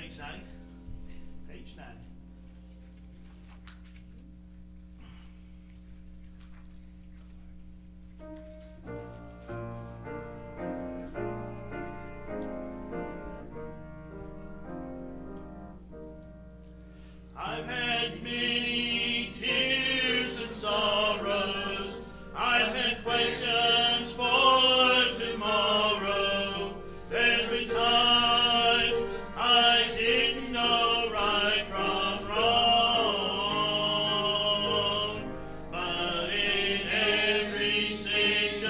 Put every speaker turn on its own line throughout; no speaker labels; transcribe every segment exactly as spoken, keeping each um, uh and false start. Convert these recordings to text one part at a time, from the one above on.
page nine. Page nine. I've had many tears and sorrows. I've had questions for tomorrow. There's been times I didn't know right from wrong. But in every situation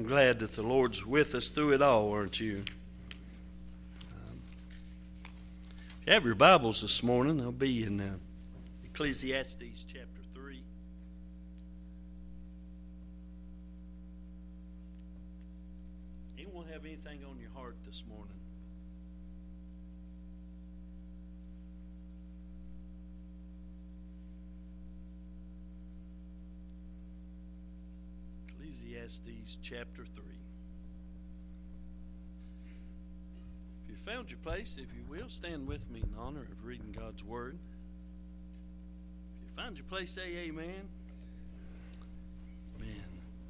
I'm glad that the Lord's with us through it all, aren't you? Um, if you have your Bibles this morning, they'll be in uh, Ecclesiastes chapter three. Anyone have anything on your heart this morning? Ecclesiastes chapter three. If you found your place, if you will, stand with me in honor of reading God's Word. If you found your place, say amen. Amen.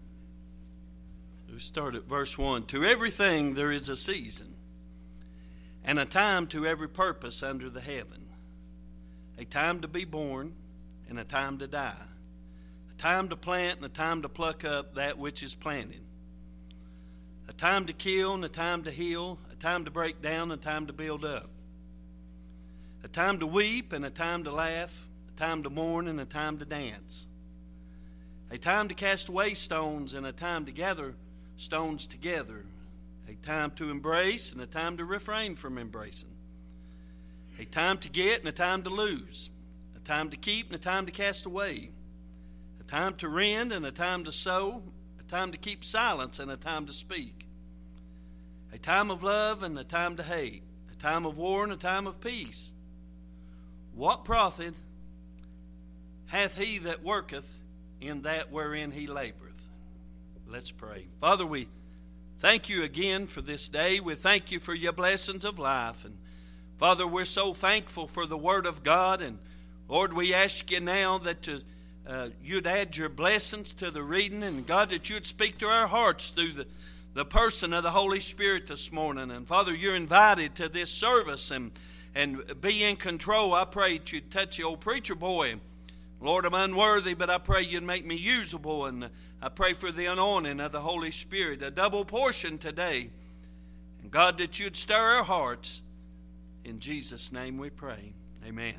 We start at verse one. To everything there is a season, and a time to every purpose under the heaven. A time to be born, and a time to die. A time to plant and a time to pluck up that which is planted. A time to kill and a time to heal. A time to break down and a time to build up. A time to weep and a time to laugh. A time to mourn and a time to dance. A time to cast away stones and a time to gather stones together. A time to embrace and a time to refrain from embracing. A time to get and a time to lose. A time to keep and a time to cast away. A time to rend and a time to sow, a time to keep silence and a time to speak. A time of love and a time to hate, a time of war and a time of peace. What profit hath he that worketh in that wherein he laboureth? Let's pray. Father, we thank you again for this day. We thank you for your blessings of life. And Father, we're so thankful for the Word of God. And Lord, we ask you now that to Uh, you'd add your blessings to the reading, and God, that you'd speak to our hearts through the, the person of the Holy Spirit this morning. And Father, you're invited to this service and, and be in control. I pray that you'd touch the old preacher boy. Lord, I'm unworthy, but I pray you'd make me usable, and I pray for the anointing of the Holy Spirit, a double portion today. And God, that you'd stir our hearts. In Jesus' name we pray. Amen.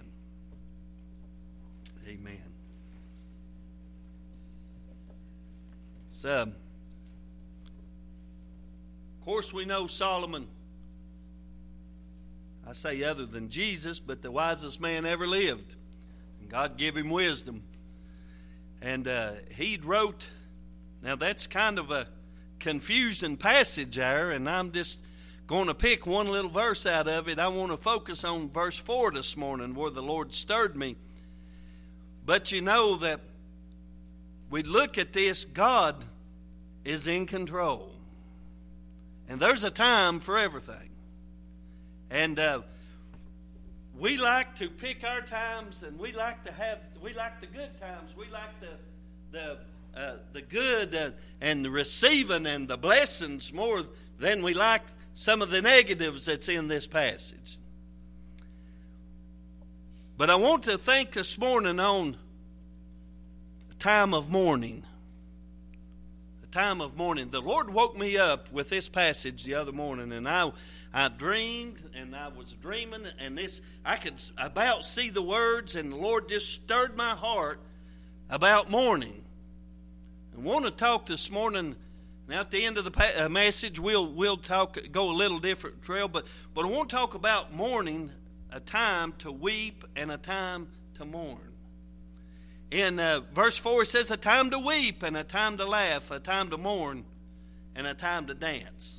Amen. So, of course, we know Solomon, I say other than Jesus, but the wisest man ever lived. And God gave him wisdom. And uh, he wrote, now that's kind of a confusing passage there, and I'm just going to pick one little verse out of it. I want to focus on verse four this morning, where the Lord stirred me. But you know that we look at this, God is in control. And there's a time for everything. And uh, we like to pick our times, and we like to have, we like the good times. We like the the uh, the good uh, and the receiving and the blessings more than we like some of the negatives that's in this passage. But I want to think this morning on time of mourning. The time of mourning. The Lord woke me up with this passage the other morning, and I I dreamed, and I was dreaming, and this I could about see the words, and the Lord just stirred my heart about mourning. I want to talk this morning. Now at the end of the pa- uh, message, we'll we'll talk go a little different trail, but but I want to talk about mourning, a time to weep and a time to mourn. In uh, verse four, it says, a time to weep and a time to laugh, a time to mourn and a time to dance.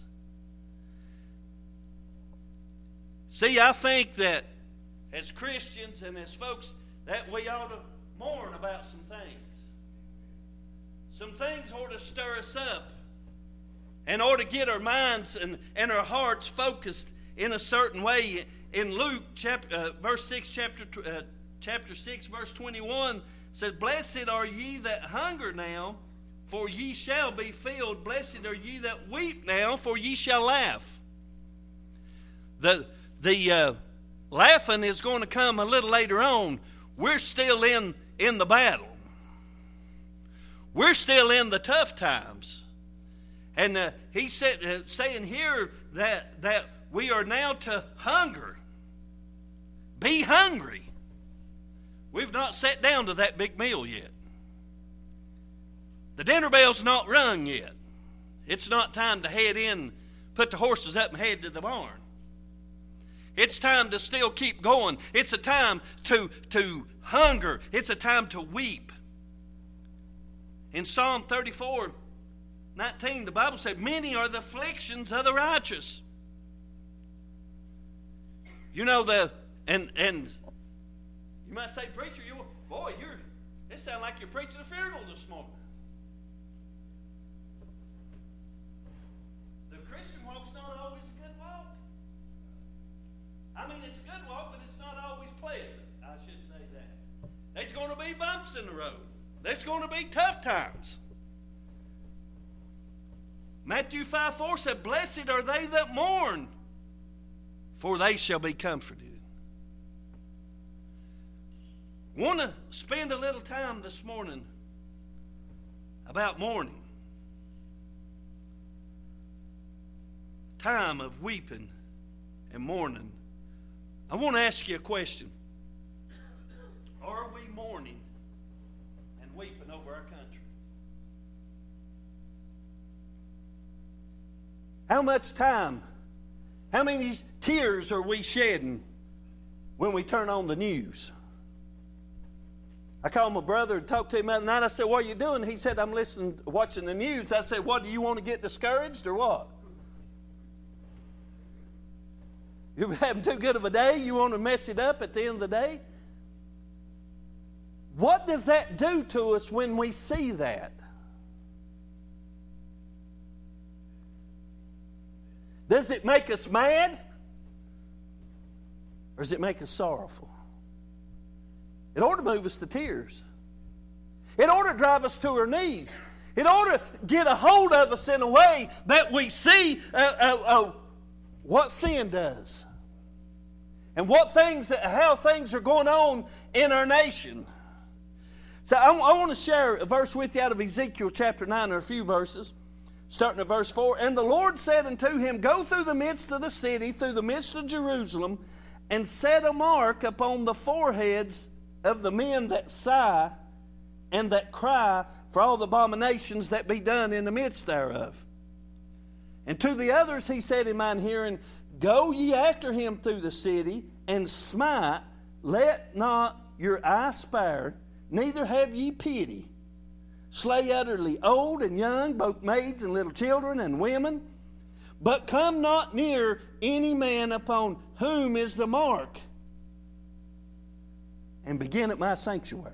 See, I think that as Christians and as folks, that we ought to mourn about some things. Some things ought to stir us up and ought to get our minds and, and our hearts focused in a certain way. In Luke, chapter, uh, verse six, chapter uh, chapter six, verse twenty-one, says, blessed are ye that hunger now, for ye shall be filled. Blessed are ye that weep now, for ye shall laugh. The, the uh, laughing is going to come a little later on. We're still in, in the battle. We're still in the tough times. And uh, he said, uh, saying here that, that we are now to hunger. Be hungry. We've not sat down to that big meal yet. The dinner bell's not rung yet. It's not time to head in, put the horses up and head to the barn. It's time to still keep going. It's a time to, to hunger. It's a time to weep. In Psalm thirty-four nineteen, the Bible said, many are the afflictions of the righteous. You know, the and and you might say, preacher, you boy, you're it sounds like you're preaching a funeral this morning. The Christian walk's not always a good walk. I mean, it's a good walk, but it's not always pleasant. I should say that. There's going to be bumps in the road. There's going to be tough times. Matthew five four said, blessed are they that mourn, for they shall be comforted. I want to spend a little time this morning about mourning. Time of weeping and mourning. I want to ask you a question. Are we mourning and weeping over our country? How much time, how many tears are we shedding when we turn on the news? I called my brother and talked to him the other night. I said, what are you doing? He said, I'm listening, watching the news. I said, what, do you want to get discouraged or what? You're having too good of a day? You want to mess it up at the end of the day? What does that do to us when we see that? Does it make us mad? Or does it make us sorrowful? It ought to move us to tears. It ought to drive us to our knees. It ought to get a hold of us in a way that we see uh, uh, uh, what sin does. And what things, how things are going on in our nation. So I, I want to share a verse with you out of Ezekiel chapter nine, or a few verses, starting at verse four. And the Lord said unto him, go through the midst of the city, through the midst of Jerusalem, and set a mark upon the foreheads of the men that sigh and that cry for all the abominations that be done in the midst thereof. And to the others he said in mine hearing, go ye after him through the city, and smite, let not your eye spare, neither have ye pity. Slay utterly old and young, both maids and little children and women. But come not near any man upon whom is the mark, and begin at my sanctuary.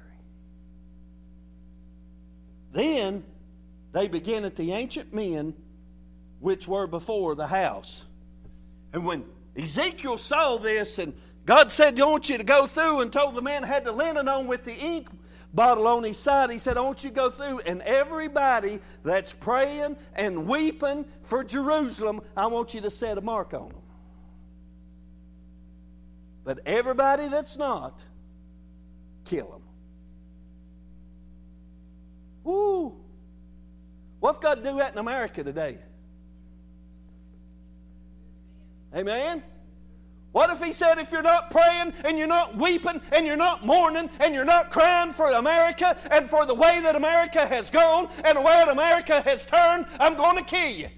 Then they begin at the ancient men which were before the house. And when Ezekiel saw this, and God said, I want you to go through, and told the man had the linen on with the ink bottle on his side, he said, I want you to go through, and everybody that's praying and weeping for Jerusalem, I want you to set a mark on them. But everybody that's not, kill them. Woo! What's God do that in America today? Amen? What if he said, if you're not praying and you're not weeping and you're not mourning and you're not crying for America and for the way that America has gone and the way that America has turned, I'm going to kill you.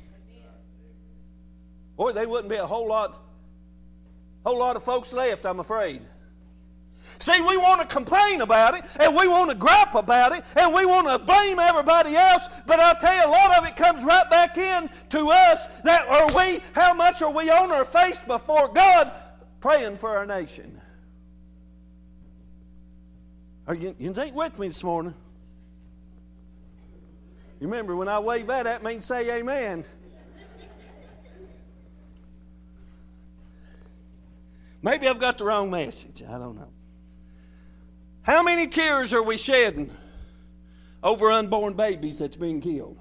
Boy, there wouldn't be a whole lot, whole lot of folks left, I'm afraid. See, we want to complain about it, and we want to gripe about it, and we want to blame everybody else, but I'll tell you, a lot of it comes right back in to us. That are we, how much are we on our face before God praying for our nation? Are you, you ain't with me this morning? You remember when I wave that, that means say amen. Maybe I've got the wrong message. I don't know. How many tears are we shedding over unborn babies that's being killed?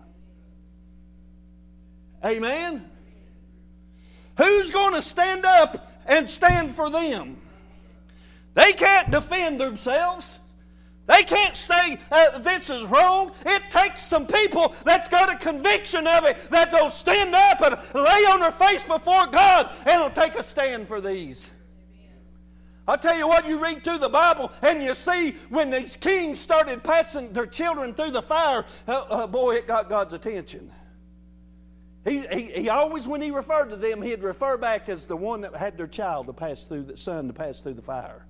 Amen? Who's going to stand up and stand for them? They can't defend themselves. They can't say uh, this is wrong. It takes some people that's got a conviction of it that will stand up and lay on their face before God and will take a stand for these. I'll tell you what, you read through the Bible and you see when these kings started passing their children through the fire, uh, uh, boy, it got God's attention. He, he, he always, when he referred to them, he'd refer back as the one that had their child to pass through, the son to pass through the fire.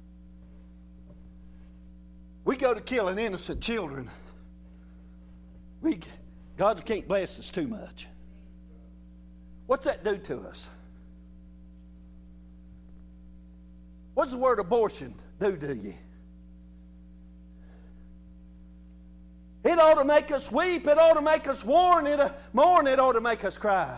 We go to killing innocent children. We, God can't bless us too much. What's that do to us? What does the word abortion do to you? It ought to make us weep. It ought to make us mourn. It, mourn. It ought to make us cry.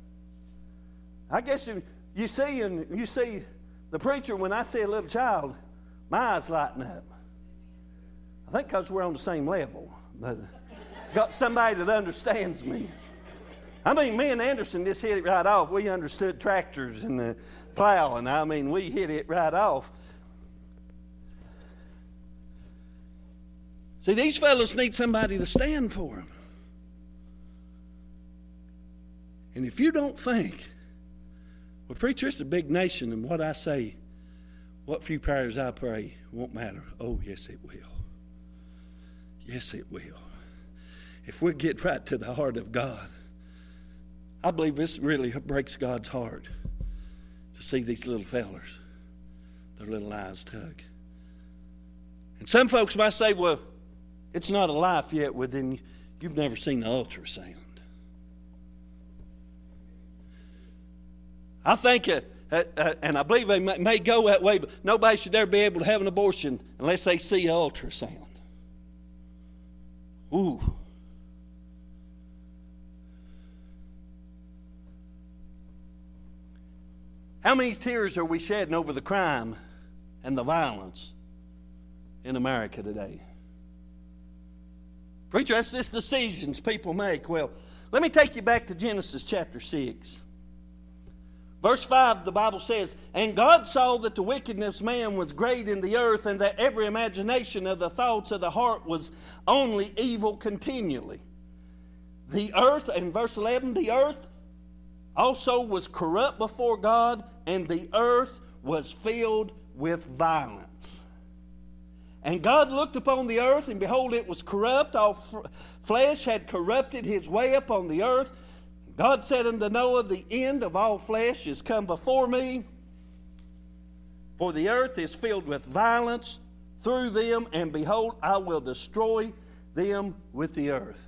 I guess you, you see, and you see the preacher, when I see a little child, my eyes lighten up. I think because we're on the same level. But got somebody that understands me. I mean, me and Anderson just hit it right off. We understood tractors and the plowing. I mean, we hit it right off. See, these fellas need somebody to stand for them. And if you don't think, well, preacher, it's a big nation, and what I say, what few prayers I pray won't matter. Oh, yes, it will. Yes, it will. If we get right to the heart of God, I believe this really breaks God's heart to see these little fellers, their little eyes tug. And some folks might say, well, it's not a life yet. Well, then you've never seen the ultrasound. I think, uh, uh, uh, and I believe they may, may go that way, but nobody should ever be able to have an abortion unless they see an ultrasound. Ooh. How many tears are we shedding over the crime and the violence in America today? Preacher, that's just decisions people make. Well, let me take you back to Genesis chapter six. Verse five, the Bible says, "And God saw that the wickedness of man was great in the earth, and that every imagination of the thoughts of the heart was only evil continually. The earth," in verse eleven, "the earth also was corrupt before God, and the earth was filled with violence. And God looked upon the earth, and behold, it was corrupt. All f- flesh had corrupted his way upon the earth. God said unto Noah, the end of all flesh is come before me, for the earth is filled with violence through them, and behold, I will destroy them with the earth."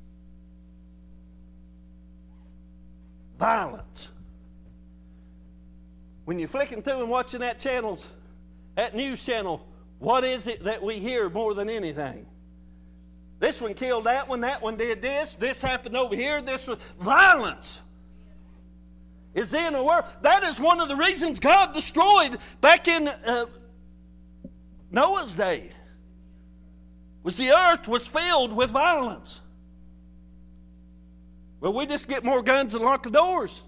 Violence. When you're flicking through and watching that channel, that news channel, what is it that we hear more than anything? This one killed that one, that one did this, this happened over here, this was violence. Is in the world. That is one of the reasons God destroyed back in uh, Noah's day. Was the earth was filled with violence. Well, we just get more guns and lock the doors.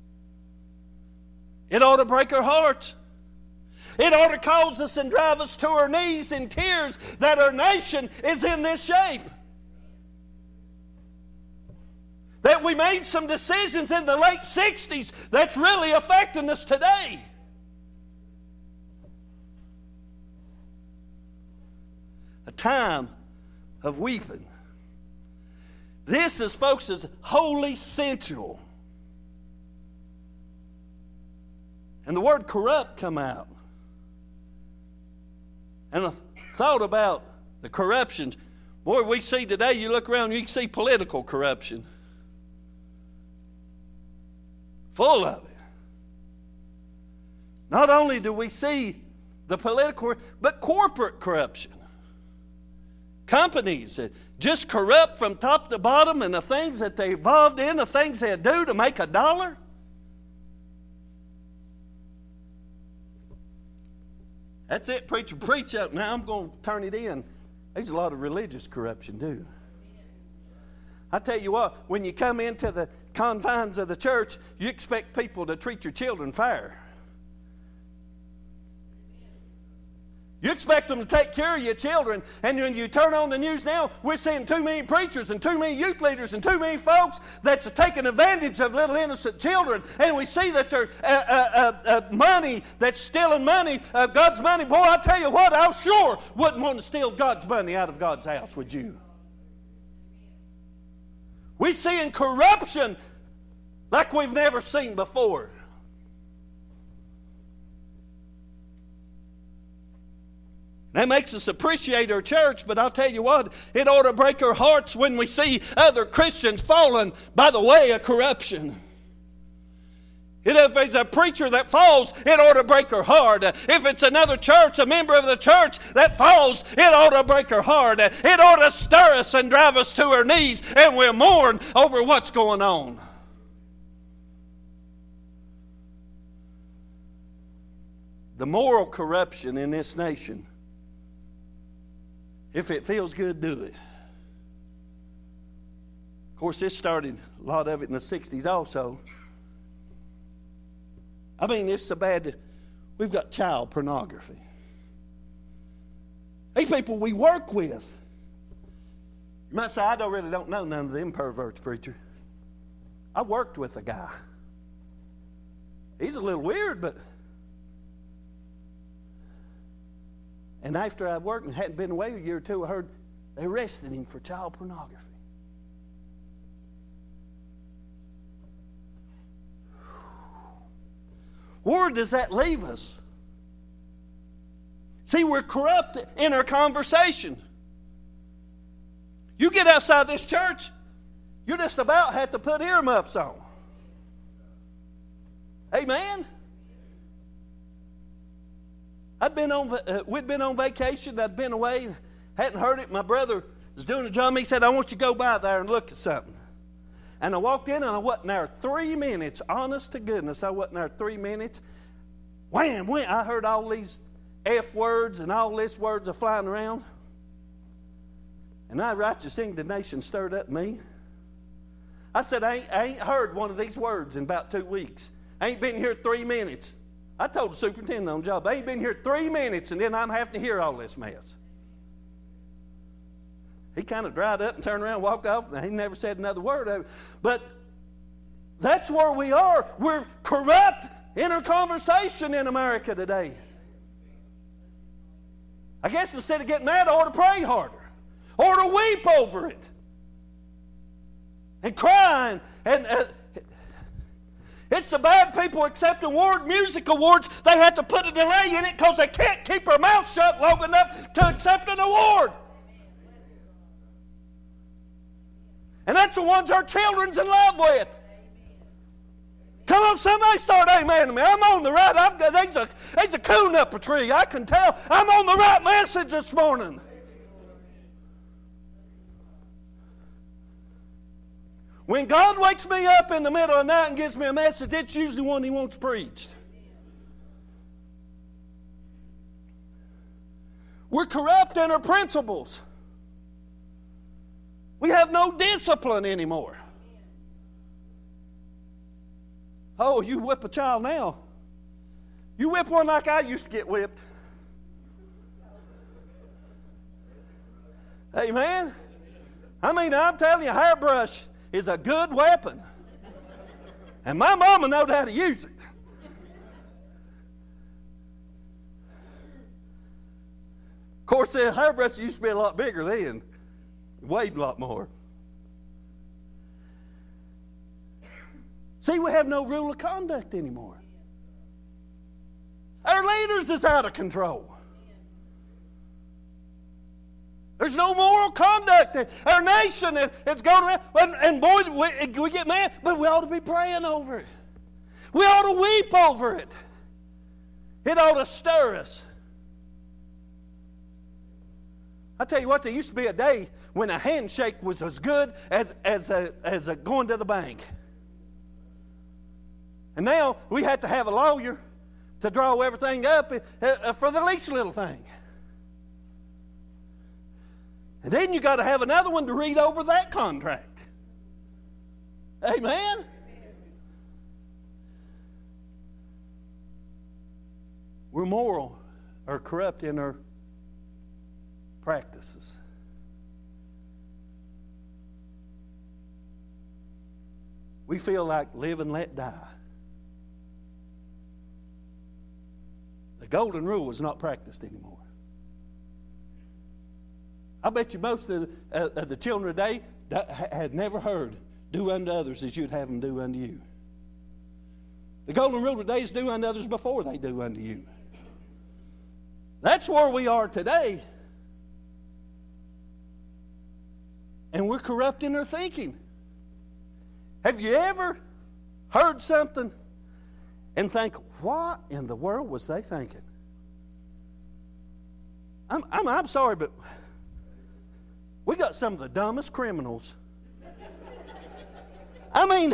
It ought to break our hearts. It ought to cause us and drive us to our knees in tears that our nation is in this shape. That we made some decisions in the late sixties that's really affecting us today. A time of weeping. This is, folks, is wholly sensual. And the word corrupt come out. And I thought about the corruption. Boy, we see today, you look around, you can see political corruption. Full of it. Not only do we see the political, but corporate corruption. Companies that just corrupt from top to bottom, and the things that they involved in, the things they do to make a dollar. That's it, preacher, preach up. Now I'm going to turn it in. There's a lot of religious corruption, too. I tell you what, when you come into the confines of the church, you expect people to treat your children fair. You expect them to take care of your children, and when you turn on the news now, we're seeing too many preachers and too many youth leaders and too many folks that's taking advantage of little innocent children, and we see that there's uh, uh, uh, money that's stealing money, uh, God's money. Boy, I tell you what, I sure wouldn't want to steal God's money out of God's house, would you? We're seeing corruption like we've never seen before. That makes us appreciate our church, but I'll tell you what, it ought to break our hearts when we see other Christians falling by the way of corruption. If it's a preacher that falls, it ought to break our heart. If it's another church, a member of the church that falls, it ought to break our heart. It ought to stir us and drive us to our knees, and we'll mourn over what's going on. The moral corruption in this nation, if it feels good, do it. Of course, this started, a lot of it in the sixties also. I mean, it's so bad that we've got child pornography. These people we work with. You might say, I don't really don't know none of them perverts, preacher. I worked with a guy. He's a little weird, but... And after I worked and hadn't been away a year or two, I heard they arrested him for child pornography. Where does that leave us? See, we're corrupt in our conversation. You get outside this church, you just about have to put earmuffs on. Amen? I'd been on, uh, we'd been on vacation. I'd been away, hadn't heard it. My brother was doing a job. He said, I want you to go by there and look at something. And I walked in and I wasn't there three minutes. Honest to goodness, I wasn't there three minutes. Wham, wham. I heard all these F words and all these words are flying around. And that righteous indignation stirred up me. I said, I ain't, I ain't heard one of these words in about two weeks. I ain't been here three minutes. I told the superintendent on the job, I ain't been here three minutes and then I'm having to hear all this mess. He kind of dried up and turned around and walked off, and he never said another word. But that's where we are. We're corrupt in our conversation in America today. I guess instead of getting mad, I ought to pray harder. I ought to weep over it. And crying. And uh, it's the bad people accepting award, music awards. They have to put a delay in it because they can't keep their mouth shut long enough to accept an award. And that's the ones our children's in love with. Come on, somebody start amen to me. I'm on the right. I've got, there's, a, there's a coon up a tree. I can tell I'm on the right message this morning. When God wakes me up in the middle of the night and gives me a message, it's usually one He wants preached. We're corrupt in our principles. We have no discipline anymore. Oh, you whip a child now. You whip one like I used to get whipped. Amen? I mean, I'm telling you, a hairbrush is a good weapon. And my mama knowed how to use it. Of course, the hairbrush used to be a lot bigger then. Weighed a lot more. See, we have no rule of conduct anymore. Our leaders is out of control. There's no moral conduct. Our nation is going around, and, and boy, we, we get mad, but we ought to be praying over it. We ought to weep over it. It ought to stir us. I tell you what, there used to be a day when a handshake was as good as, as, a, as a going to the bank. And now we have to have a lawyer to draw everything up for the least little thing. And then you got to have another one to read over that contract. Amen? We're moral or corrupt in our practices. We feel like live and let die. The golden rule is not practiced anymore. I bet you most of the, uh, of the children today had never heard, do unto others as you'd have them do unto you. The golden rule today is do unto others before they do unto you. That's where we are today. And we're corrupting our thinking. Have you ever heard something and think, what in the world was they thinking? I'm, I'm, I'm sorry, but we got some of the dumbest criminals. I mean,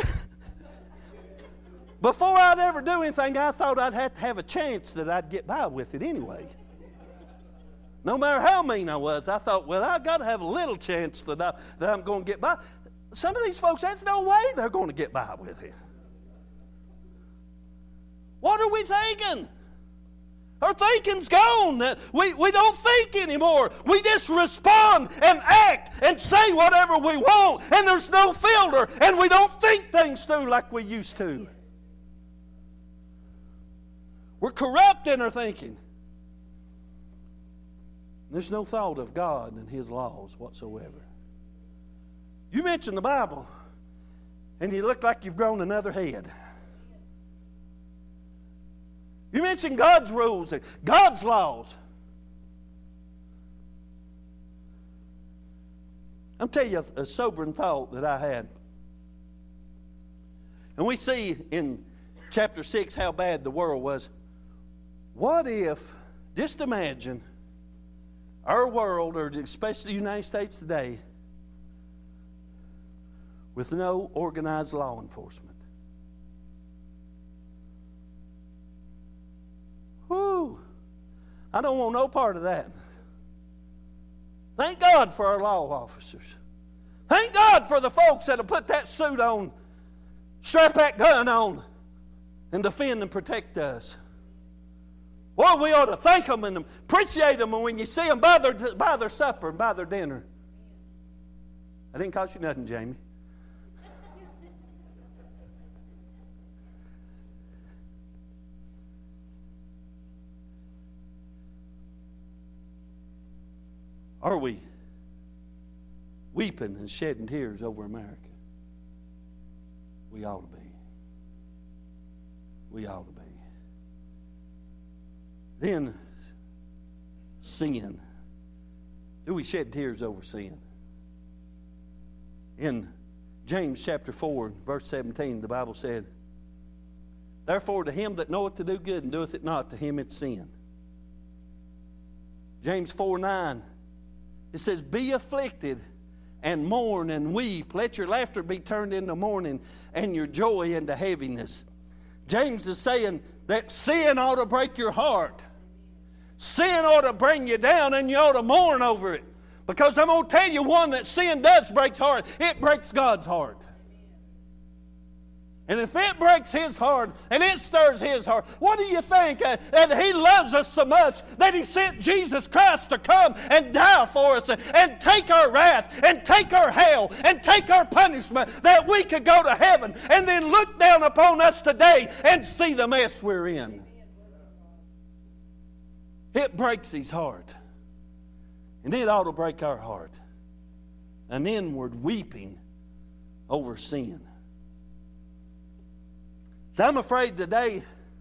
before I'd ever do anything, I thought I'd have to have a chance that I'd get by with it anyway. No matter how mean I was, I thought, well, I've got to have a little chance that, I, that I'm going to get by. Some of these folks, there's no way they're going to get by with it. What are we thinking? Our thinking's gone. We, we don't think anymore. We just respond and act and say whatever we want, and there's no filter, and we don't think things through like we used to. We're corrupt in our thinking. There's no thought of God and His laws whatsoever. You mention the Bible, and you look like you've grown another head. You mention God's rules and God's laws. I'll tell you a, a sobering thought that I had. And we see in chapter six how bad the world was. What if, just imagine, our world, or especially the United States today, with no organized law enforcement. Whew. I don't want no part of that. Thank God for our law officers. Thank God for the folks that'll put that suit on, strap that gun on, and defend and protect us. Well, we ought to thank them and appreciate them when you see them buy their, buy their supper and buy their dinner. I didn't cost you nothing, Jamie. Are we weeping and shedding tears over America? We ought to be. We ought to be. Then, sin. Do we shed tears over sin? In James chapter four, verse seventeen, the Bible said, therefore to him that knoweth to do good and doeth it not, to him it's sin. James four nine, it says, be afflicted and mourn and weep. Let your laughter be turned into mourning and your joy into heaviness. James is saying that sin ought to break your heart. Sin ought to bring you down and you ought to mourn over it. Because I'm going to tell you one that sin does break heart. It breaks God's heart. And if it breaks His heart and it stirs His heart, what do you think? Uh, and He loves us so much that He sent Jesus Christ to come and die for us and, and take our wrath and take our hell and take our punishment that we could go to heaven and then look down upon us today and see the mess we're in. It breaks His heart. And it ought to break our heart. An inward weeping over sin. So I'm afraid today,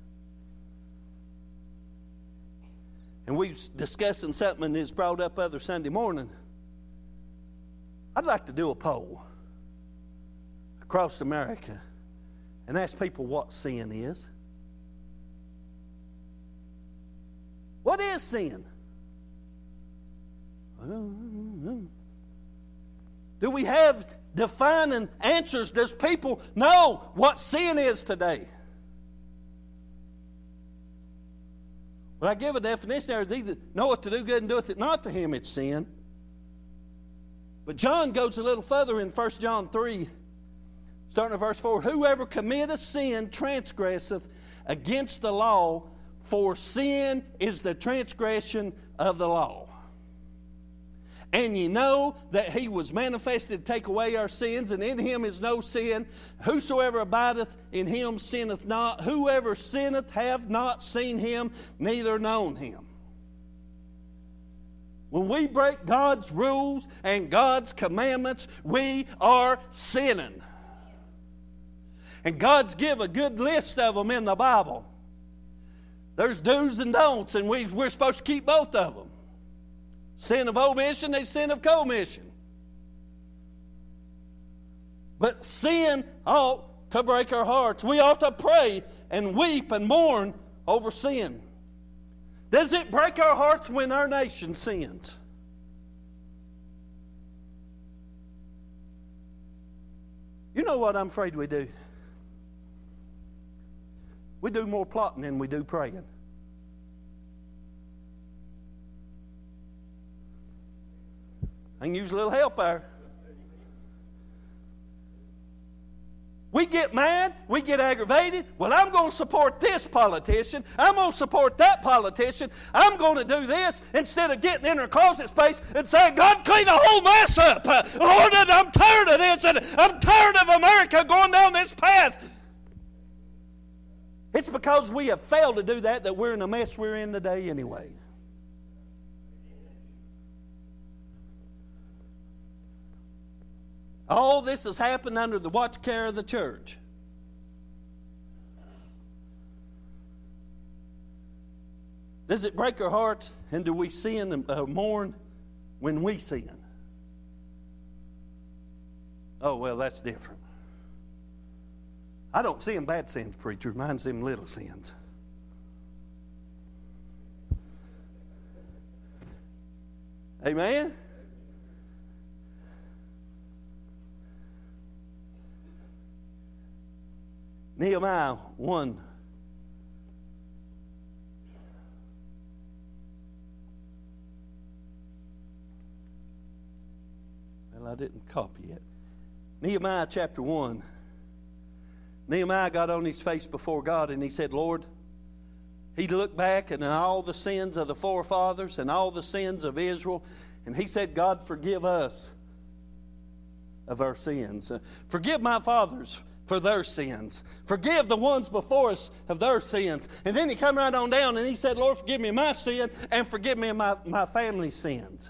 and we was discussing something that's brought up other Sunday morning, I'd like to do a poll across America and ask people what sin is. What is sin? I don't know. Do we have defining answers? Does people know what sin is today? Well, I give a definition there. Thee that knoweth to do good and doeth it not, to him it's sin. But John goes a little further in First John three, starting at verse four. Whoever committeth sin transgresseth against the law, for sin is the transgression of the law. And ye know that He was manifested to take away our sins, and in Him is no sin. Whosoever abideth in Him sinneth not. Whoever sinneth hath not seen Him, neither known Him. When we break God's rules and God's commandments, we are sinning. And God's give a good list of them in the Bible. There's do's and don'ts, and we, we're supposed to keep both of them. Sin of omission and sin of commission. But sin ought to break our hearts. We ought to pray and weep and mourn over sin. Does it break our hearts when our nation sins? You know what I'm afraid we do? We do more plotting than we do praying. I can use a little help there. We get mad, we get aggravated. Well, I'm going to support this politician. I'm going to support that politician. I'm going to do this instead of getting in our closet space and saying, God, clean the whole mess up. Uh, Lord, I'm tired of this, and I'm tired of America going down this path. It's because we have failed to do that that we're in the mess we're in today anyway. All this has happened under the watch care of the church. Does it break our hearts, and do we sin and uh, mourn when we sin? Oh, well, that's different. I don't see them bad sins, preacher. Mine's them little sins. Amen? Nehemiah one. Well, I didn't copy it. Nehemiah chapter one. Nehemiah got on his face before God and he said, Lord, he looked back at all the sins of the forefathers and all the sins of Israel, and he said, God, forgive us of our sins. Uh, forgive my fathers for their sins. Forgive the ones before us of their sins. And then he come right on down and he said, Lord, forgive me my sin and forgive me my, my family's sins.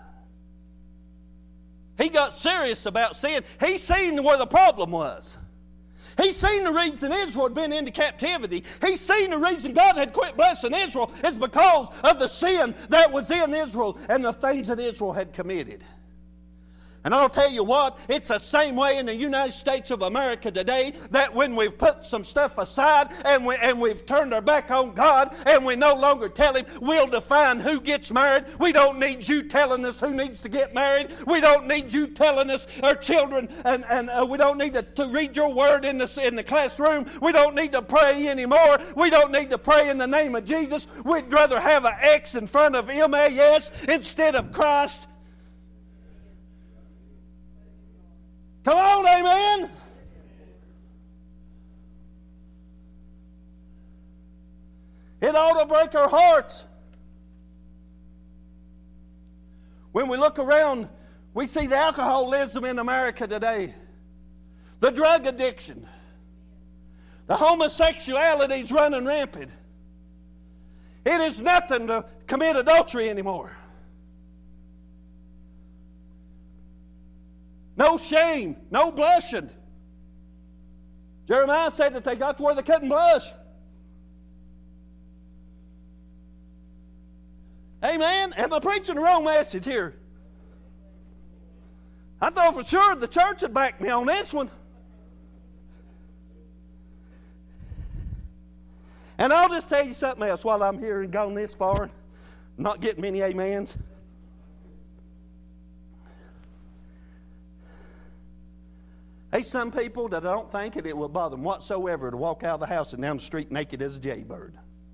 He got serious about sin. He seen where the problem was. He seen the reason Israel had been into captivity. He seen the reason God had quit blessing Israel is because of the sin that was in Israel and the things that Israel had committed. And I'll tell you what, it's the same way in the United States of America today, that when we've put some stuff aside and, we, and we've turned our back on God and we no longer tell Him we'll define who gets married. We don't need you telling us who needs to get married. We don't need you telling us our children, and, and uh, we don't need to, to read your word in the, in the classroom. We don't need to pray anymore. We don't need to pray in the name of Jesus. We'd rather have an X in front of M A S instead of Christ. Come on, amen? It ought to break our hearts. When we look around, we see the alcoholism in America today, the drug addiction, the homosexuality is running rampant. It is nothing to commit adultery anymore. No shame, no blushing. Jeremiah said that they got to where they couldn't blush. Amen? Am I preaching the wrong message here? I thought for sure the church would back me on this one. And I'll just tell you something else while I'm here and gone this far, not getting many amens. There's some people that I don't think it will bother them whatsoever to walk out of the house and down the street naked as a jaybird.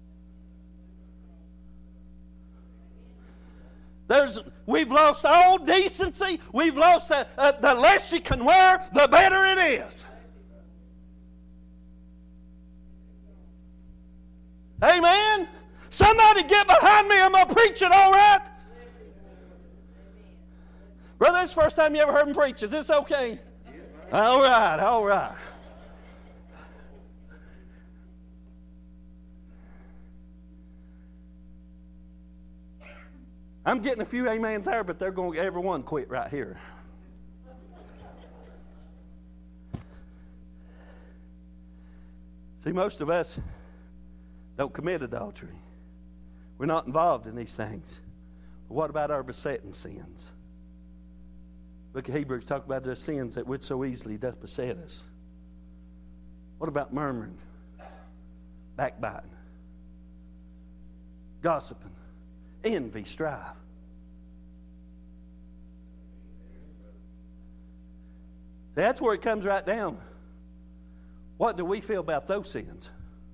There's, we've lost all decency. We've lost the, uh, the less you can wear, the better it is. Amen? Somebody get behind me. Am I preaching all right? Brother, this is the first time you ever heard me preach. Is this okay? All right, all right. I'm getting a few amens there, but they're going to everyone quit right here. See, most of us don't commit adultery. We're not involved in these things. But what about our besetting sins? Look at Hebrews, talk about the sins that would so easily doth beset us. What about murmuring, backbiting, gossiping, envy, strife? That's where it comes right down. What do we feel about those sins?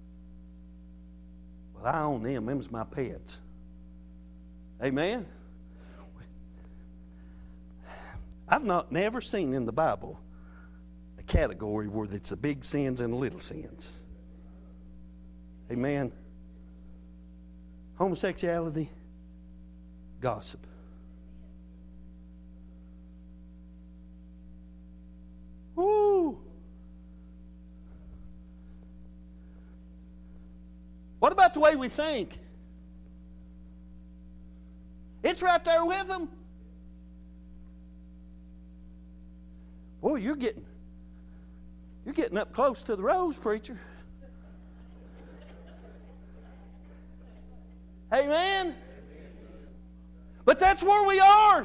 Well, I own them. Them's my pets. Amen? I've not never seen in the Bible a category where it's the big sins and the little sins. Amen? Homosexuality, gossip. Woo! What about the way we think? It's right there with them. Boy, you're getting you're getting up close to the rose, preacher. Amen. But that's where we are.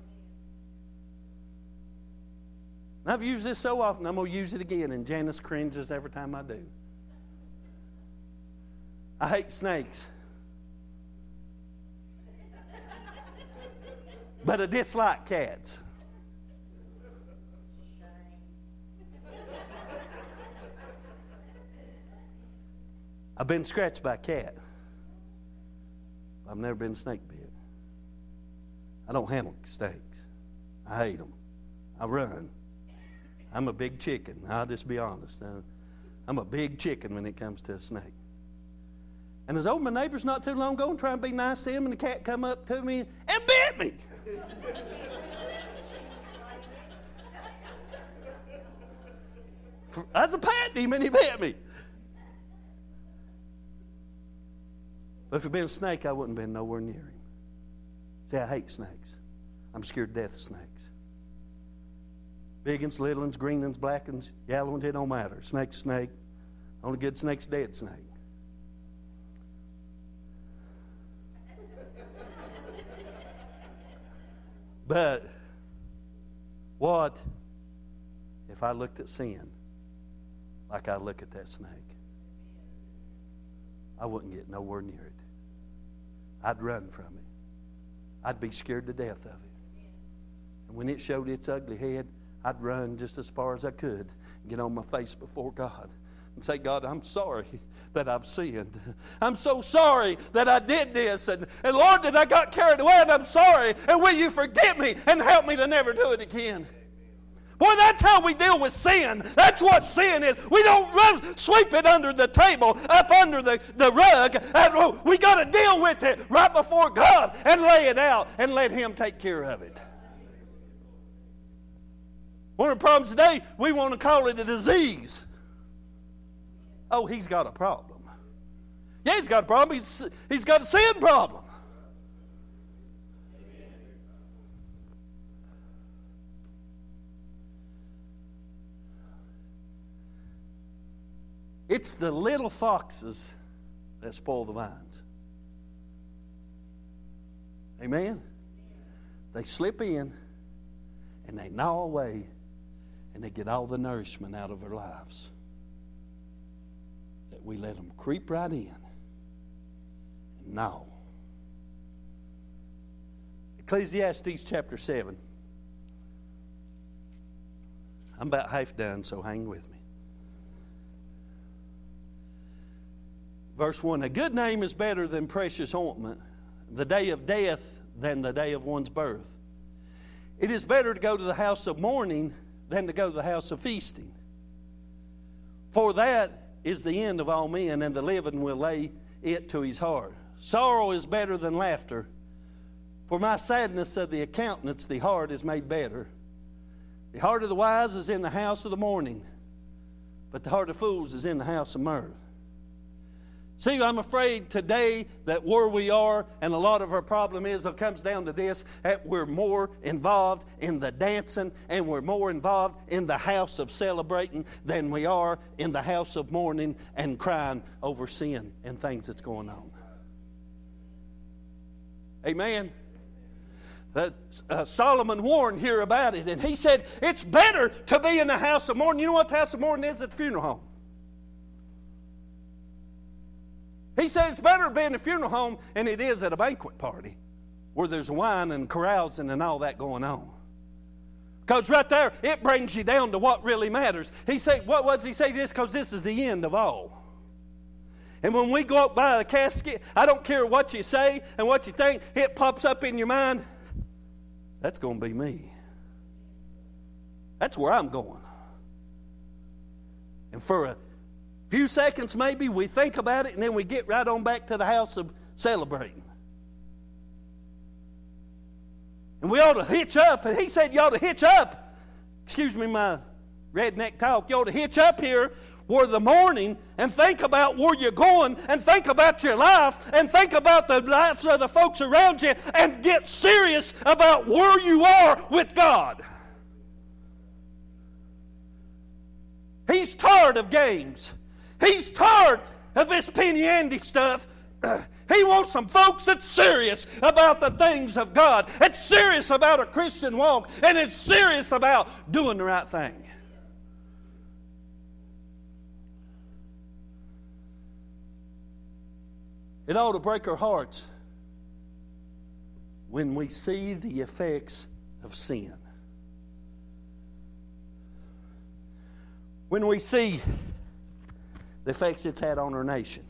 And I've used this so often, I'm going to use it again, and Janice cringes every time I do. I hate snakes. But I dislike cats. I've been scratched by a cat. I've never been snake bit. I don't handle snakes. I hate them. I run. I'm a big chicken. I'll just be honest. I'm a big chicken when it comes to a snake. And I was over my neighbors not too long ago and trying to be nice to him, and the cat come up to me and bit me. I was a patting him and he bit me. But if it had been a snake, I wouldn't have been nowhere near him. See, I hate snakes. I'm scared to death of snakes. Big ones, little ones, green ones, black ones, yellow ones, it don't matter. Snake's a snake. Only good snake's a dead snake. But what if I looked at sin like I look at that snake? I wouldn't get nowhere near it. I'd run from it. I'd be scared to death of it. And when it showed its ugly head, I'd run just as far as I could and get on my face before God and say, God, I'm sorry that I've sinned. I'm so sorry that I did this. And, and Lord, that I got carried away, and I'm sorry. And will you forgive me and help me to never do it again? Boy, that's how we deal with sin. That's what sin is. We don't run, sweep it under the table, up under the, the rug. And we got to deal with it right before God and lay it out and let Him take care of it. One of the problems today, we want to call it a disease. Oh, he's got a problem. Yeah, he's got a problem. He's, he's got a sin problem. It's the little foxes that spoil the vines. Amen? They slip in and they gnaw away and they get all the nourishment out of their lives. That we let them creep right in and gnaw. Ecclesiastes chapter seven. I'm about half done, so hang with me. Verse one, a good name is better than precious ointment, the day of death than the day of one's birth. It is better to go to the house of mourning than to go to the house of feasting. For that is the end of all men, and the living will lay it to his heart. Sorrow is better than laughter. For my sadness of the countenance, the heart is made better. The heart of the wise is in the house of the mourning, but the heart of fools is in the house of mirth. See, I'm afraid today that where we are, and a lot of our problem is, it comes down to this, that we're more involved in the dancing and we're more involved in the house of celebrating than we are in the house of mourning and crying over sin and things that's going on. Amen. Uh, uh, Solomon warned here about it, and he said, it's better to be in the house of mourning. You know what the house of mourning is? At the funeral home. He said it's better to be in a funeral home than it is at a banquet party where there's wine and carousing and all that going on. Because right there, it brings you down to what really matters. He said, what was he say this? Because this is the end of all. And when we go up by the casket, I don't care what you say and what you think, it pops up in your mind. That's going to be me. That's where I'm going. And for a few seconds maybe, we think about it, and then we get right on back to the house of celebrating. And we ought to hitch up, and he said you ought to hitch up. Excuse me, my redneck talk. You ought to hitch up here where the morning and think about where you're going and think about your life and think about the lives of the folks around you and get serious about where you are with God. He's tired of games. He's tired of this penny Andy stuff. He wants some folks that's serious about the things of God. It's serious about a Christian walk, and it's serious about doing the right thing. It ought to break our hearts when we see the effects of sin. When we see the effects it's had on our nation.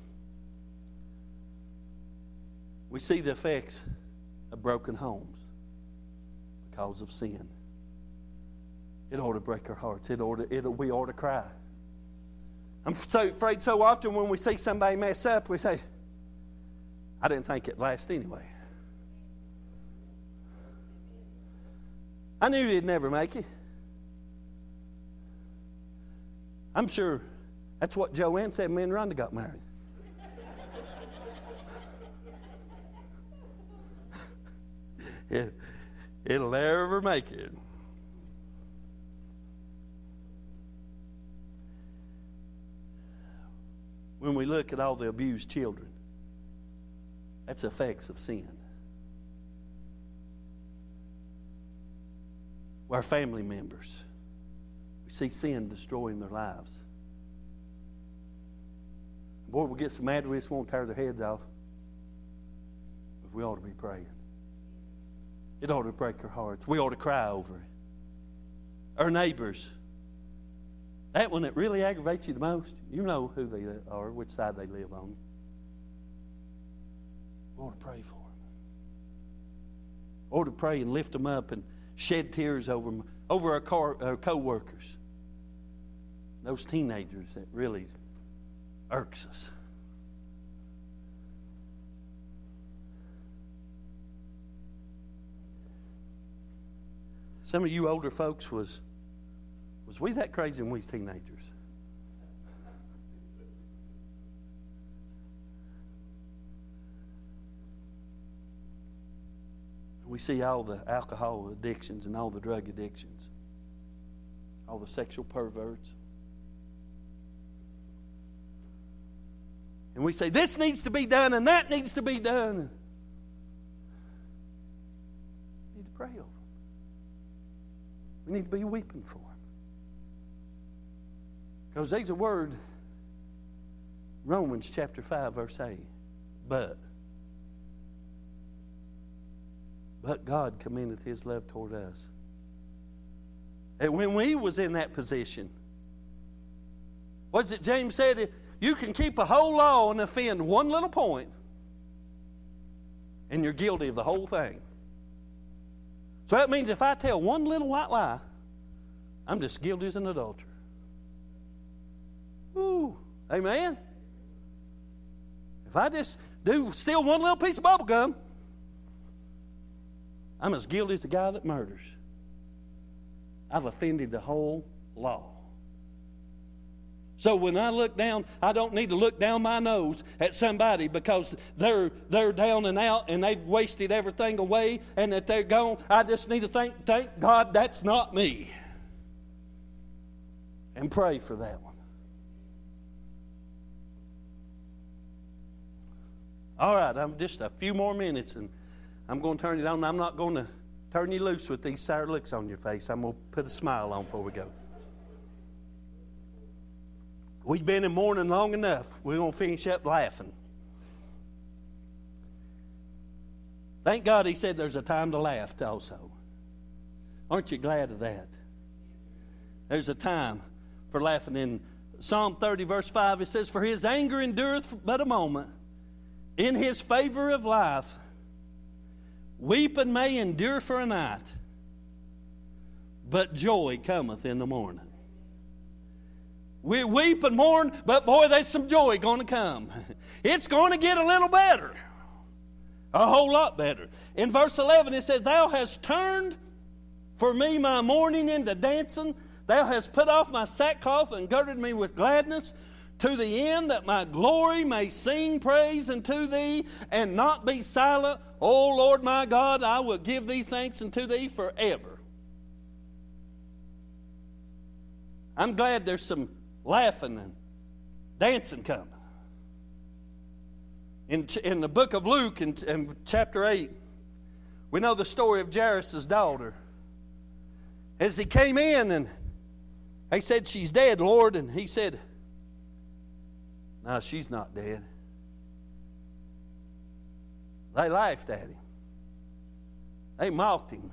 We see the effects of broken homes because of sin. It ought to break our hearts. It ought to, it, we ought to cry. I'm so afraid so often when we see somebody mess up, we say, I didn't think it'd last anyway. I knew he'd never make it. I'm sure that's what Joanne said. Me and Rhonda got married. it, it'll never make it. When we look at all the abused children, that's effects of sin. Our family members, we see sin destroying their lives. Boy, we get so mad we just won't tear their heads off. But we ought to be praying. It ought to break our hearts. We ought to cry over it. Our neighbors, that one that really aggravates you the most, you know who they are, which side they live on. We ought to pray for them. We ought to pray and lift them up and shed tears over them, over our, car, our co-workers. Those teenagers that really irks us. Some of you older folks was was we that crazy when we was teenagers? We see all the alcohol addictions and all the drug addictions, all the sexual perverts. And we say, this needs to be done and that needs to be done. We need to pray over them. We need to be weeping for them. Because there's a word, Romans chapter five, verse eight. But, but God commendeth His love toward us. And when we was in that position, what's it James said? You can keep a whole law and offend one little point, and you're guilty of the whole thing. So that means if I tell one little white lie, I'm just guilty as an adulterer. Ooh, amen? If I just do steal one little piece of bubble gum, I'm as guilty as the guy that murders. I've offended the whole law. So when I look down, I don't need to look down my nose at somebody because they're they're down and out and they've wasted everything away and that they're gone. I just need to thank, thank God that's not me. And pray for that one. All right, I'm just a few more minutes and I'm going to turn it on. I'm not going to turn you loose with these sour looks on your face. I'm going to put a smile on before we go. We've been in mourning long enough. We're going to finish up laughing. Thank God he said there's a time to laugh also. Aren't you glad of that? There's a time for laughing. In Psalm thirty, verse five, it says, "For his anger endureth but a moment. In his favor of life, weeping may endure for a night, but joy cometh in the morning." We weep and mourn, but boy, there's some joy going to come. It's going to get a little better. A whole lot better. In verse eleven, it says, "Thou hast turned for me my mourning into dancing. Thou hast put off my sackcloth and girded me with gladness, to the end that my glory may sing praise unto thee and not be silent. O Lord my God, I will give thee thanks unto thee forever." I'm glad there's some laughing and dancing coming. In, in the book of Luke, in, in chapter eight, we know the story of Jairus' daughter. As he came in and they said, "She's dead, Lord." And he said, "No, she's not dead." They laughed at him. They mocked him.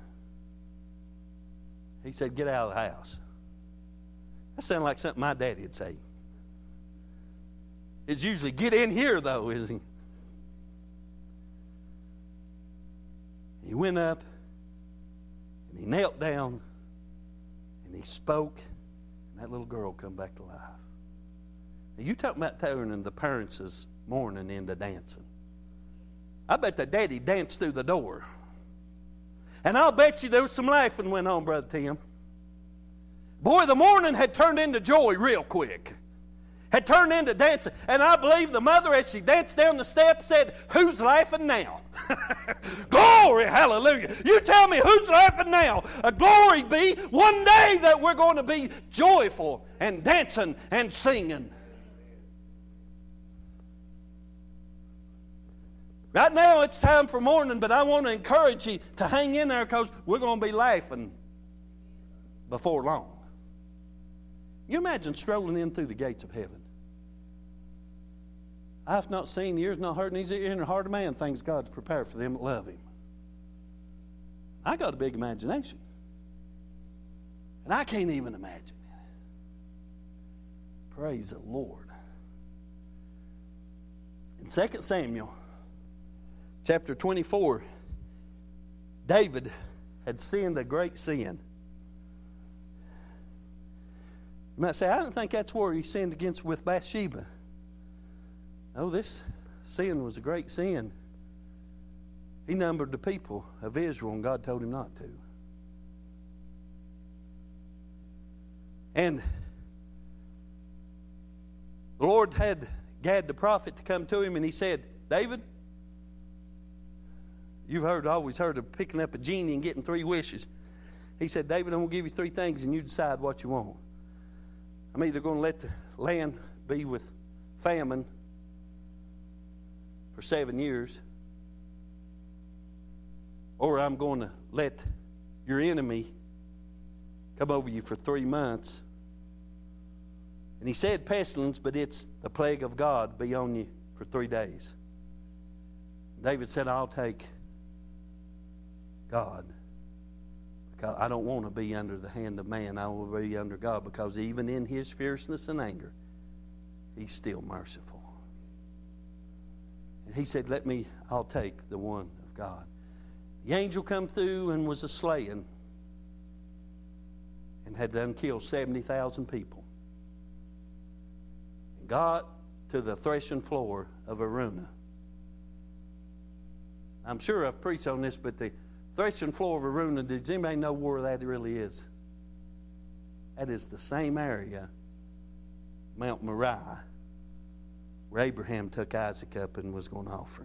He said, "Get out of the house." That sounded like something my daddy would say. It's usually, "Get in here," though, isn't he? He went up and he knelt down and he spoke, and that little girl come back to life. Now, you talking about turning the parents' mourning into dancing. I bet the daddy danced through the door. And I'll bet you there was some laughing went on, Brother Tim. Boy, the mourning had turned into joy real quick. Had turned into dancing. And I believe the mother, as she danced down the steps, said, "Who's laughing now?" Glory, hallelujah. You tell me who's laughing now. A glory be one day that we're going to be joyful and dancing and singing. Right now it's time for mourning, but I want to encourage you to hang in there because we're going to be laughing before long. You imagine strolling in through the gates of heaven. I've not seen, ears not heard, neither in the heart of man things God's prepared for them that love Him. I got a big imagination. And I can't even imagine. Praise the Lord. In Second Samuel, chapter twenty-four, David had sinned a great sin. You might say, "I don't think that's where he sinned against with Bathsheba." No, this sin was a great sin. He numbered the people of Israel, and God told him not to. And the Lord had Gad the prophet to come to him, and he said, "David, you've heard, always heard of picking up a genie and getting three wishes." He said, "David, I'm going to give you three things, and you decide what you want. I'm either going to let the land be with famine for seven years, or I'm going to let your enemy come over you for three months. And he said pestilence, but it's the plague of God be on you for three days. David said, "I'll take God. Because I don't want to be under the hand of man. I will be under God, because even in his fierceness and anger, he's still merciful." And he said, "Let me, I'll take the one of God." The angel come through and was a slaying and had done killed seventy thousand people. And got to the threshing floor of Araunah. I'm sure I've preached on this, but the threshing floor of Araunah, does anybody know where that really is? That is the same area Mount Moriah, where Abraham took Isaac up and was going to offer him.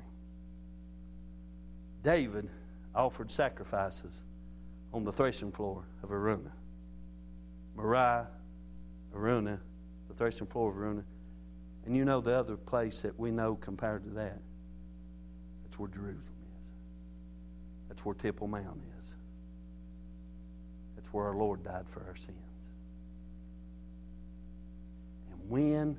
David offered sacrifices on the threshing floor of Araunah. Moriah, Araunah, the threshing floor of Araunah. And you know the other place that we know compared to that? That's where Jerusalem is. That's where Temple Mount is. That's where our Lord died for our sins. And when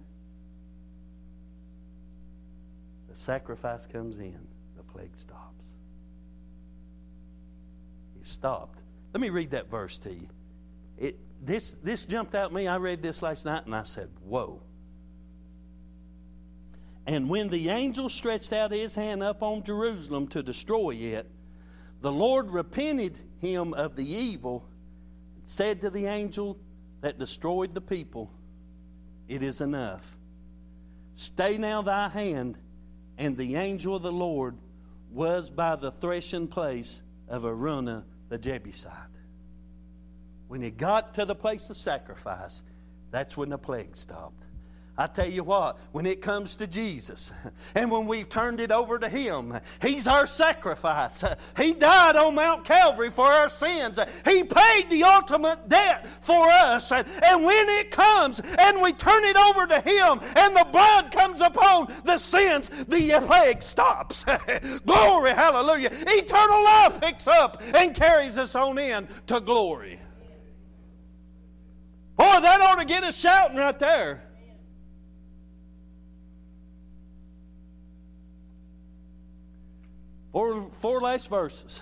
the sacrifice comes in, the plague stops. It stopped. Let me read that verse to you. It, this, this jumped out at me. I read this last night and I said, whoa. And when the angel stretched out his hand up on Jerusalem to destroy it, the Lord repented him of the evil and said to the angel that destroyed the people, it is enough. Stay now thy hand. And the angel of the Lord was by the threshing place of Araunah the Jebusite. When he got to the place of sacrifice, that's when the plague stopped. I tell you what, when it comes to Jesus, and when we've turned it over to Him, He's our sacrifice. He died on Mount Calvary for our sins. He paid the ultimate debt for us. And when it comes and we turn it over to Him and the blood comes upon the sins, the plague stops. Glory, hallelujah. Eternal life picks up and carries us on in to glory. Boy, that ought to get us shouting right there. Four, four last verses.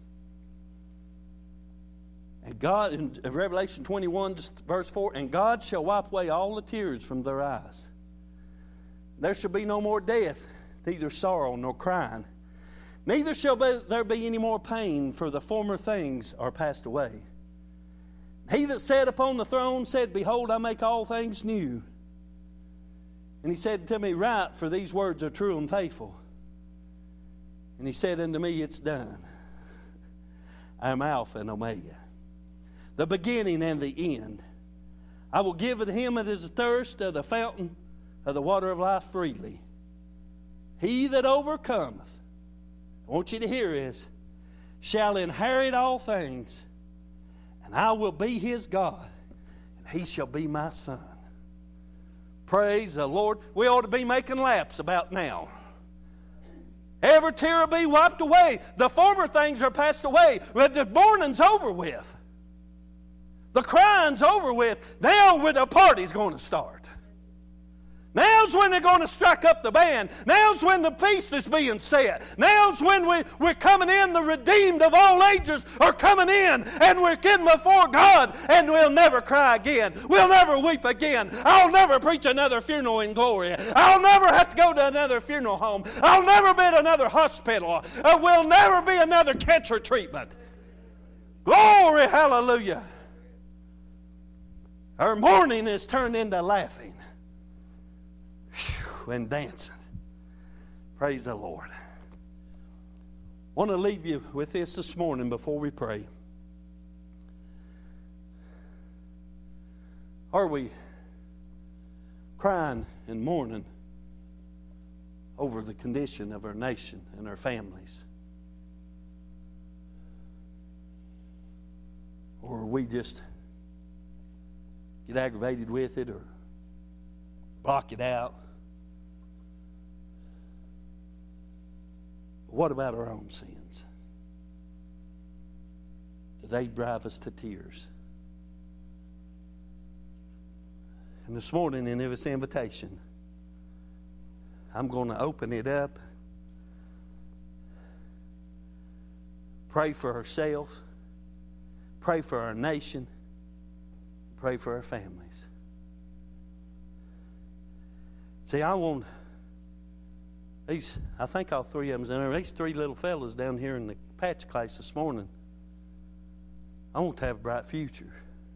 And God, in Revelation twenty-one, verse four, and God shall wipe away all the tears from their eyes. There shall be no more death, neither sorrow nor crying. Neither shall be, there be any more pain, for the former things are passed away. He that sat upon the throne said, behold, I make all things new. And He said to me, write, for these words are true and faithful. And He said unto me, it's done. I am Alpha and Omega, the beginning and the end. I will give to him that is thirst of the fountain of the water of life freely. He that overcometh, I want you to hear this, shall inherit all things, and I will be his God, and he shall be my son. Praise the Lord. We ought to be making laps about now. Every tear will be wiped away. The former things are passed away. But the mourning's over with. The crying's over with. Now when the party's going to start. Now's when they're going to strike up the band. Now's when the feast is being set. Now's when we, we're coming in. The redeemed of all ages are coming in. And we're getting before God. And we'll never cry again. We'll never weep again. I'll never preach another funeral in glory. I'll never have to go to another funeral home. I'll never be at another hospital. Uh, we'll never be another cancer treatment. Glory, hallelujah. Our mourning is turned into laughing and dancing. Praise the Lord. I want to leave you with this this morning before we pray. Are we crying and mourning over the condition of our nation and our families? Or are we just get aggravated with it or block it out? What about our own sins? Do they drive us to tears? And this morning in this invitation, I'm going to open it up. Pray for ourselves. Pray for our nation. Pray for our families. See, I want these, I think all three of them, these three little fellas down here in the patch class this morning, I want to have a bright future.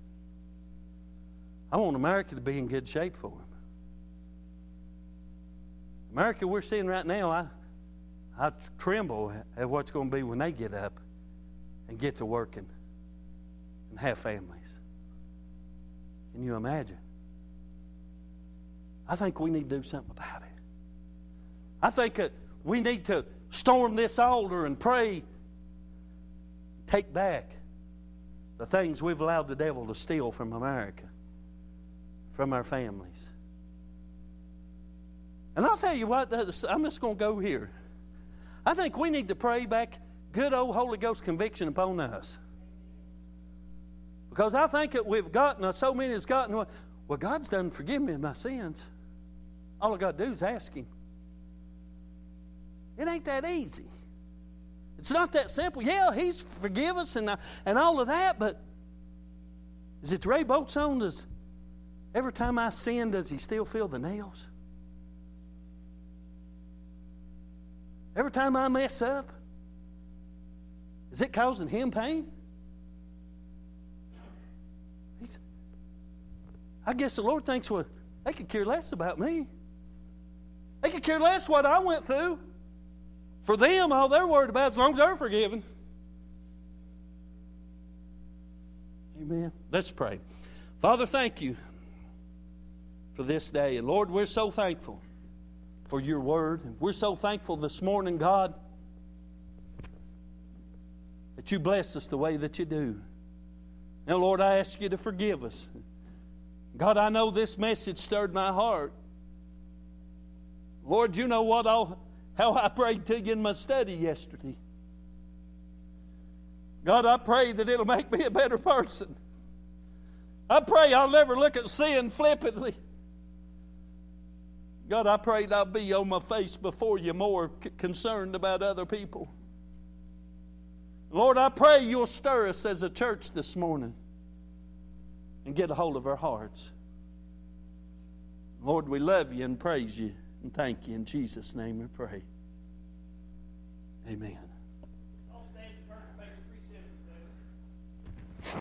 I want America to be in good shape for them. America we're seeing right now, I, I tremble at what's going to be when they get up and get to working and have families. Can you imagine? I think we need to do something about it. I think that we need to storm this altar and pray, take back the things we've allowed the devil to steal from America, from our families. And I'll tell you what, I'm just going to go here. I think we need to pray back good old Holy Ghost conviction upon us. Because I think that we've gotten, so many has gotten, well, God's done forgive me of my sins. All I got to do is ask Him. It ain't that easy. It's not that simple. Yeah, He's forgive us and, and all of that, but is it Ray Bolt's on? Does every time I sin, does He still feel the nails? Every time I mess up, is it causing Him pain? He's, I guess the Lord thinks, well, they could care less about me. They could care less what I went through. For them, all they're worried about is as long as they're forgiven. Amen. Let's pray. Father, thank you for this day. And Lord, we're so thankful for your word. And we're so thankful this morning, God, that you bless us the way that you do. Now, Lord, I ask you to forgive us. God, I know this message stirred my heart. Lord, you know what I'll, how I prayed to you in my study yesterday. God, I pray that it'll make me a better person. I pray I'll never look at sin flippantly. God, I pray that I'll be on my face before you more c- concerned about other people. Lord, I pray you'll stir us as a church this morning and get a hold of our hearts. Lord, we love you and praise you and thank you. In Jesus' name we pray. Amen.